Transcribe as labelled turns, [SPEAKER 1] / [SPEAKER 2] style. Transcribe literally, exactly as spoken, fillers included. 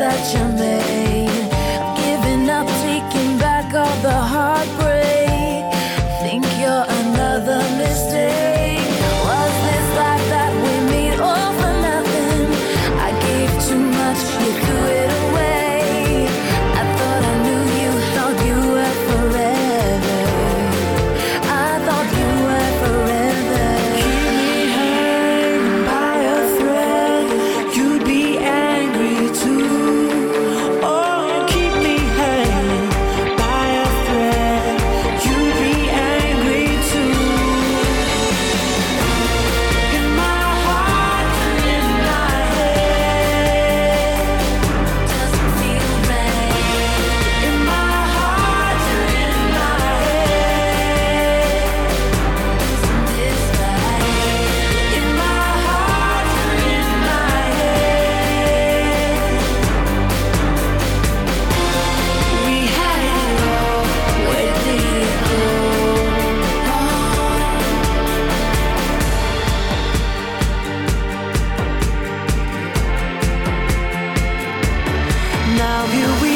[SPEAKER 1] that you made. I've given up, taking back all the heartbreak. Think you're another mistake. Was this life that we made all for nothing? I gave too much, you threw it away. I thought I knew you, thought you were forever. I thought you were forever. Keep me hanging by a thread. You'd be angry too. Oh, keep me hanging by a thread. You'd be angry too. In my heart and in my head, doesn't feel right. In my heart and in my head, isn't this right? In my heart and in my head, we had it all. Where did it go? Now here we